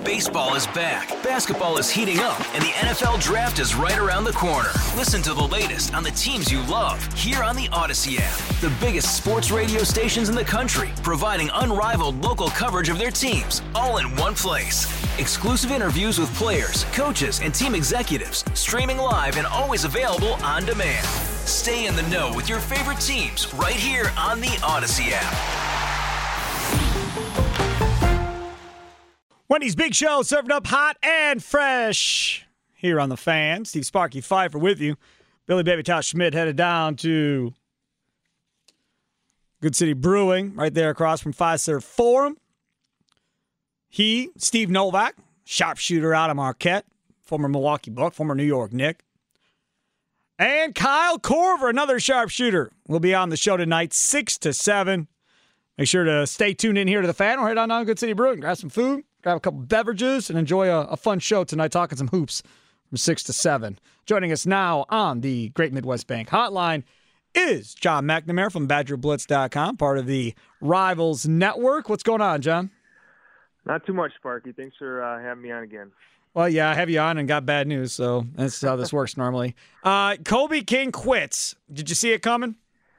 Baseball is back, basketball is heating up, and the NFL Draft is right around the corner. Listen to the latest on the teams you love here on the Odyssey app. The biggest sports radio stations in the country, providing unrivaled local coverage of their teams, all in one place. Exclusive interviews with players, coaches, and team executives, streaming live and always available on demand. Stay in the know with your favorite teams right here on the Odyssey app. Wendy's Big Show, served up hot and fresh here on The Fan. Steve Sparky Pfeiffer with you. Billy Baby Tosh Schmidt headed down to Good City Brewing, right there across from Fiserv Forum. He, Steve Novak, sharpshooter out of Marquette, former Milwaukee Buck, former New York Knick. And Kyle Korver, another sharpshooter, will be on the show tonight, 6 to 7. Make sure to stay tuned in here to The Fan. We'll head on down to Good City Brewing, grab some food, grab a couple beverages, and enjoy a fun show tonight, talking some hoops from 6 to 7. Joining us now on the Great Midwest Bank Hotline is John McNamara from BadgerBlitz.com, part of the Rivals Network. What's going on, John? Not too much, Sparky. Thanks for having me on again. Well, yeah, I have you on and got bad news, so that's how this works normally. Kobe King quits. Did you see it coming?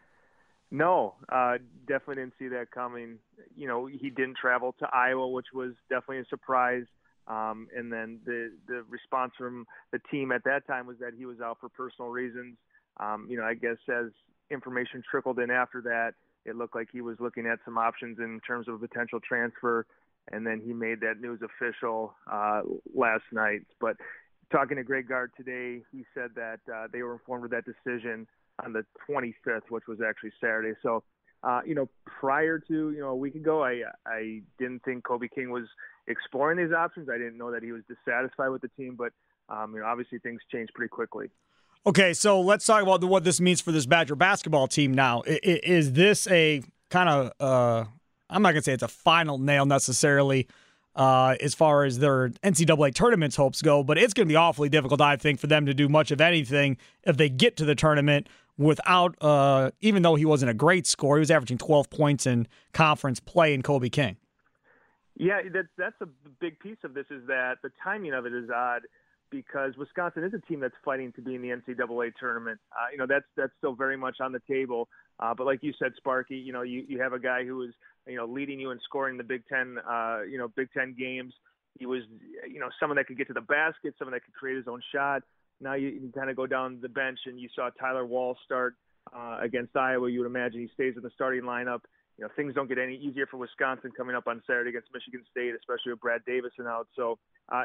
No, definitely didn't see that coming. You know, he didn't travel to Iowa, which was definitely a surprise. And then the response from the team at that time was that he was out for personal reasons. You know, I guess as information trickled in after that, it looked like he was looking at some options in terms of a potential transfer. And then he made that news official last night. But talking to Greg Gard today, he said that they were informed of that decision on the 25th, which was actually Saturday. So, you know, prior to, a week ago, I didn't think Kobe King was exploring these options. I didn't know that he was dissatisfied with the team, but, obviously things changed pretty quickly. Okay, so let's talk about what this means for this Badger basketball team now. Is this a kind of, I'm not going to say it's a final nail necessarily as far as their NCAA tournament's hopes go, but it's going to be awfully difficult, I think, for them to do much of anything if they get to the tournament without, even though he wasn't a great scorer, he was averaging 12 points in conference play in Kobe King. Yeah, that's a big piece of this, is that the timing of it is odd because Wisconsin is a team that's fighting to be in the NCAA tournament. That's still very much on the table. But like you said, Sparky, you have a guy who is, leading you in scoring the Big Ten, Big Ten games. He was, someone that could get to the basket, someone that could create his own shot. Now you kind of go down the bench and you saw Tyler Wall start against Iowa. You would imagine he stays in the starting lineup. Things don't get any easier for Wisconsin coming up on Saturday against Michigan State, especially with Brad Davison out. So,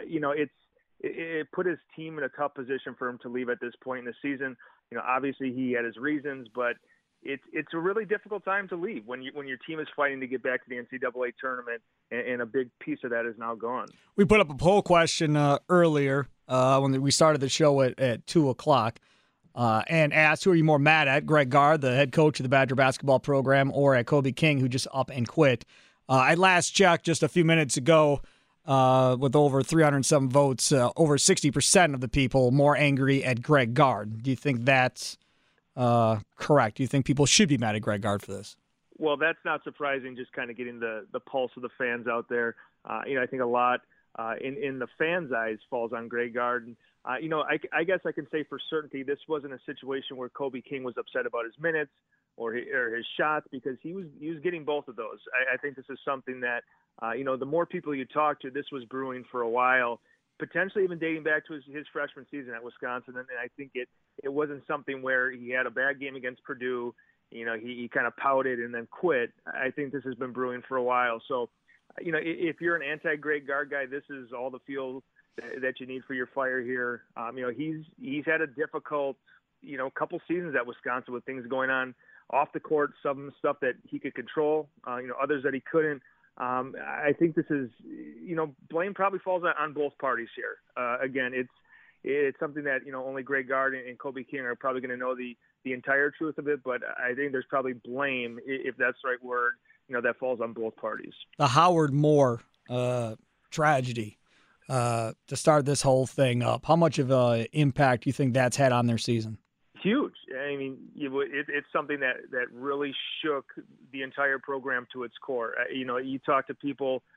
it put his team in a tough position for him to leave at this point in the season. Obviously he had his reasons, but it's a really difficult time to leave when your team is fighting to get back to the NCAA tournament, and a big piece of that is now gone. We put up a poll question earlier when we started the show at 2 o'clock and asked, who are you more mad at, Greg Gard, the head coach of the Badger basketball program, or at Kobe King, who just up and quit? I last checked just a few minutes ago with over 307 votes, over 60% of the people more angry at Greg Gard. Do you think that's correct? Do you think people should be mad at Greg Gard for this? Well, that's not surprising, just kind of getting the pulse of the fans out there. I think a lot in the fans' eyes falls on Greg Gard. I guess I can say for certainty this wasn't a situation where Kobe King was upset about his minutes or his shots, because he was getting both of those. I think this is something that, the more people you talk to, this was brewing for a while, potentially even dating back to his freshman season at Wisconsin. And I think it wasn't something where he had a bad game against Purdue. He kind of pouted and then quit. I think this has been brewing for a while. So, if you're an anti-Greg Gard guy, this is all the fuel that you need for your fire here. He's had a difficult, couple seasons at Wisconsin with things going on off the court, some stuff that he could control, others that he couldn't. I think this is, blame probably falls on both parties here. Again, it's something that, only Greg Gard and Kobe King are probably going to know the entire truth of it. But I think there's probably blame, if that's the right word, that falls on both parties. The Howard Moore tragedy to start this whole thing up. How much of an impact do you think that's had on their season? Huge. I mean, it's something that really shook the entire program to its core. You talk to people,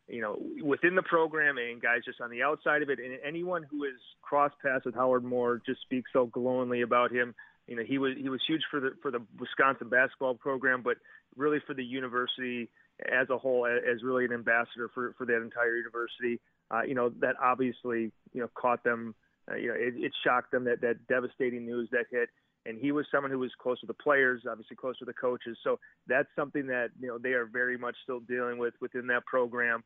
within the program and guys just on the outside of it. And anyone who has crossed paths with Howard Moore just speaks so glowingly about him. He was huge for the Wisconsin basketball program, but really for the university as a whole, as really an ambassador for that entire university. That obviously, caught them, it shocked them, that devastating news that hit. And he was someone who was close to the players, obviously close to the coaches. So that's something that, they are very much still dealing with within that program.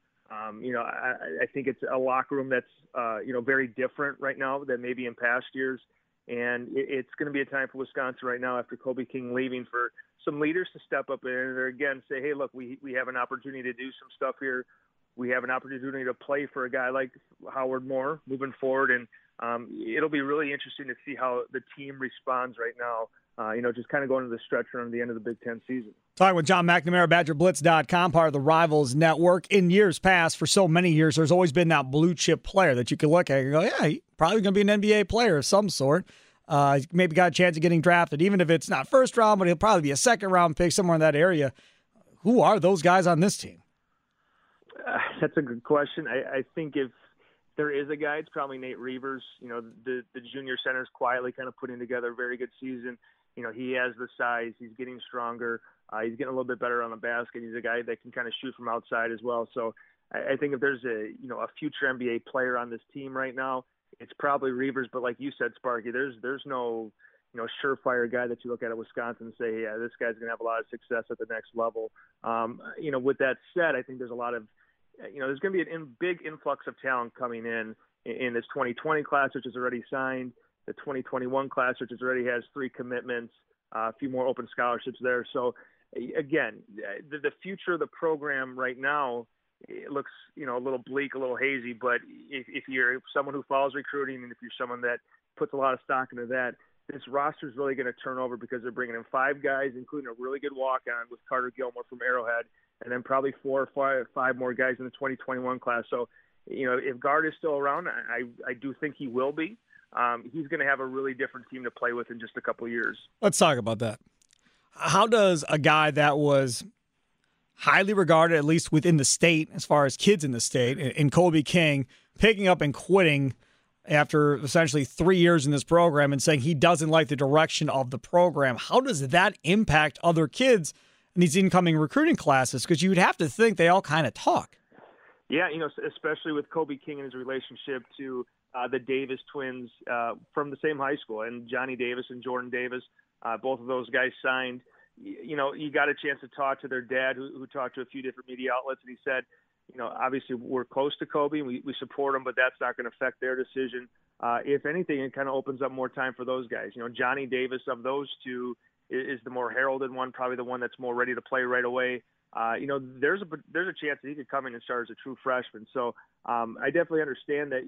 I think it's a locker room that's, very different right now than maybe in past years. And it's going to be a time for Wisconsin right now after Kobe King leaving for some leaders to step up and again say, hey, look, we have an opportunity to do some stuff here. We have an opportunity to play for a guy like Howard Moore moving forward. And it'll be really interesting to see how the team responds right now, just kind of going to the stretch run at the end of the Big Ten season. Talking with John McNamara, BadgerBlitz.com, part of the Rivals Network. In years past, for so many years, there's always been that blue chip player that you can look at and go, yeah, he's probably going to be an NBA player of some sort. Maybe got a chance of getting drafted, even if it's not first round, but he'll probably be a second round pick somewhere in that area. Who are those guys on this team? That's a good question. I think if there is a guy, it's probably Nate Reavers. The junior center's quietly kind of putting together a very good season. He has the size. He's getting stronger. He's getting a little bit better on the basket. He's a guy that can kind of shoot from outside as well. So I think if there's a future NBA player on this team right now, it's probably Reavers. But like you said, Sparky, there's no surefire guy that you look at Wisconsin and say, yeah, this guy's going to have a lot of success at the next level. With that said, I think there's a lot of there's going to be a big influx of talent coming in this 2020 class, which is already signed, the 2021 class, which already has 3 commitments, a few more open scholarships there. So, again, the future of the program right now, it looks, a little bleak, a little hazy. But if you're someone who follows recruiting and if you're someone that puts a lot of stock into that, this roster is really going to turn over because they're bringing in 5 guys, including a really good walk-on with Carter Gilmore from Arrowhead, and then probably 4 or 5 more guys in the 2021 class. So, if Gard is still around, I do think he will be. He's going to have a really different team to play with in just a couple of years. Let's talk about that. How does a guy that was highly regarded, at least within the state, as far as kids in the state, in Kobe King, picking up and quitting after essentially 3 years in this program and saying he doesn't like the direction of the program, how does that impact other kids in these incoming recruiting classes? Because you would have to think they all kind of talk. Yeah, especially with Kobe King and his relationship to the Davis twins from the same high school, and Johnny Davis and Jordan Davis, both of those guys signed. You got a chance to talk to their dad, who talked to a few different media outlets, and he said, obviously we're close to Kobe and we support him, but that's not going to affect their decision. If anything, it kind of opens up more time for those guys. Johnny Davis, of those two, is the more heralded one, probably the one that's more ready to play right away. There's a chance that he could come in and start as a true freshman. So I definitely understand that,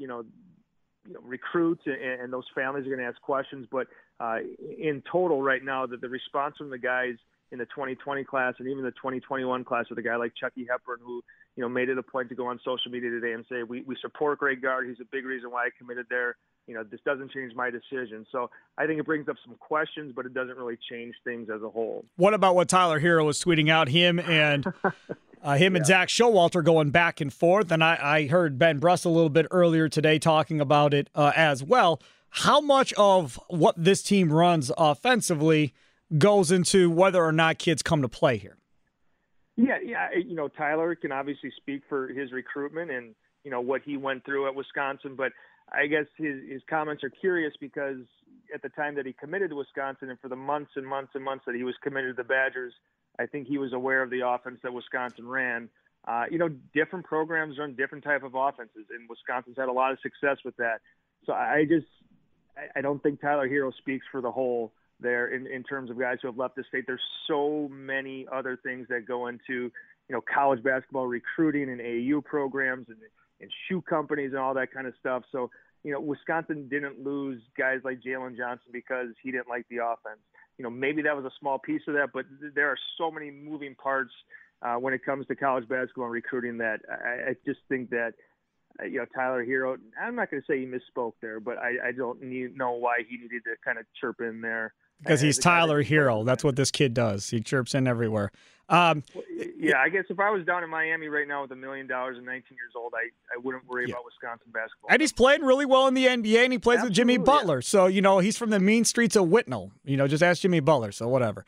recruits and those families are going to ask questions, but in total right now, the response from the guys in the 2020 class and even the 2021 class with a guy like Chucky Hepburn, who, made it a point to go on social media today and say, we support Greg Gard. He's a big reason why I committed there. This doesn't change my decision. So I think it brings up some questions, but it doesn't really change things as a whole. What about what Tyler Hero was tweeting out, him and and Zach Showalter going back and forth? And I heard Ben Bruss a little bit earlier today talking about it as well. How much of what this team runs offensively goes into whether or not kids come to play here? Yeah. Tyler can obviously speak for his recruitment and, what he went through at Wisconsin, but I guess his comments are curious because at the time that he committed to Wisconsin and for the months and months and months that he was committed to the Badgers, I think he was aware of the offense that Wisconsin ran. Different programs run different type of offenses, and Wisconsin's had a lot of success with that. So I don't think Tyler Hero speaks for the whole there in terms of guys who have left the state. There's so many other things that go into, college basketball recruiting and AAU programs and shoe companies and all that kind of stuff. So, Wisconsin didn't lose guys like Jalen Johnson because he didn't like the offense. Maybe that was a small piece of that, but there are so many moving parts when it comes to college basketball and recruiting that I just think that Tyler Hero, I'm not going to say he misspoke there, but I don't know why he needed to kind of chirp in there. Because he's Tyler Hero. That's what this kid does. He chirps in everywhere. I guess if I was down in Miami right now with $1 million and 19 years old, I wouldn't worry about Wisconsin basketball. And he's playing really well in the NBA, and he plays with Jimmy Butler. So, he's from the mean streets of Whitnell. Just ask Jimmy Butler, so whatever.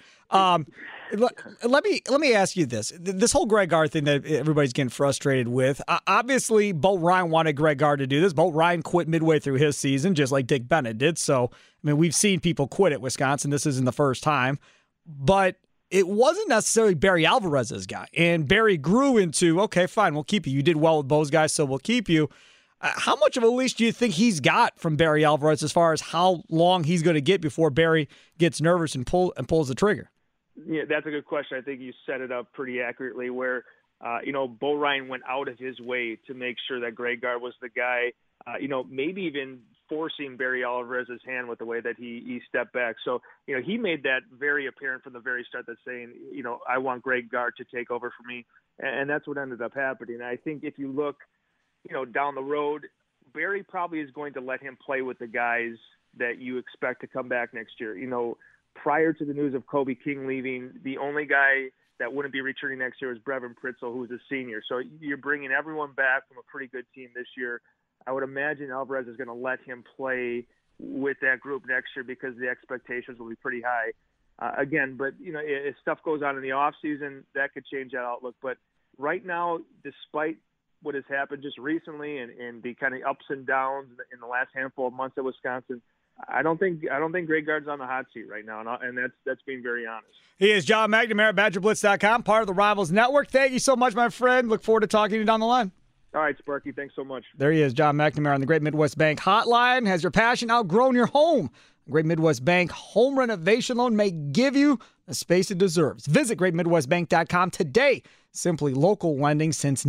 Let me ask you this. This whole Greg Gard thing that everybody's getting frustrated with, obviously, Bo Ryan wanted Greg Gard to do this. Bo Ryan quit midway through his season, just like Dick Bennett did. So, we've seen people quit at Wisconsin. This isn't the first time. But it wasn't necessarily Barry Alvarez's guy. And Barry grew into, okay, fine, we'll keep you. You did well with Bo's guys, so we'll keep you. How much of a leash do you think he's got from Barry Alvarez as far as how long he's going to get before Barry gets nervous and pulls the trigger? Yeah, that's a good question. I think you set it up pretty accurately where, Bo Ryan went out of his way to make sure that Greg Gard was the guy, maybe even forcing Barry Alvarez's hand with the way that he stepped back. So, he made that very apparent from the very start, that saying, I want Greg Gard to take over for me. And that's what ended up happening. I think if you look, down the road, Barry probably is going to let him play with the guys that you expect to come back next year. Prior to the news of Kobe King leaving, the only guy that wouldn't be returning next year is Brevin Pritzel, who's a senior. So you're bringing everyone back from a pretty good team this year. I would imagine Alvarez is going to let him play with that group next year because the expectations will be pretty high. But if stuff goes on in the offseason, that could change that outlook. But right now, despite what has happened just recently and the kind of ups and downs in the last handful of months at Wisconsin, I don't think Greg Gard's on the hot seat right now, and that's being very honest. He is John McNamara, BadgerBlitz.com, part of the Rivals Network. Thank you so much, my friend. Look forward to talking to you down the line. All right, Sparky, thanks so much. There he is, John McNamara on the Great Midwest Bank Hotline. Has your passion outgrown your home? Great Midwest Bank home renovation loan may give you the space it deserves. Visit GreatMidwestBank.com today. Simply local lending since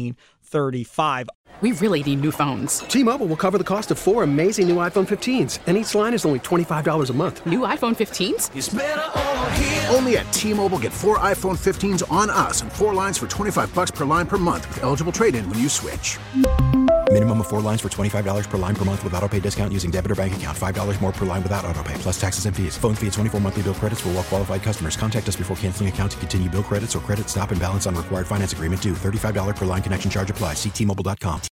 1935. We really need new phones. T-Mobile will cover the cost of 4 amazing new iPhone 15s, and each line is only $25 a month. New iPhone 15s? It's better over here. Only at T-Mobile, get 4 iPhone 15s on us and 4 lines for $25 per line per month with eligible trade-in when you switch. Minimum of 4 lines for $25 per line per month with autopay discount using debit or bank account. $5 more per line without autopay, plus taxes and fees. Phone fee at 24 monthly bill credits for well-qualified customers. Contact us before canceling account to continue bill credits or credit stop and balance on required finance agreement due. $35 per line connection charge applies. See T-Mobile.com.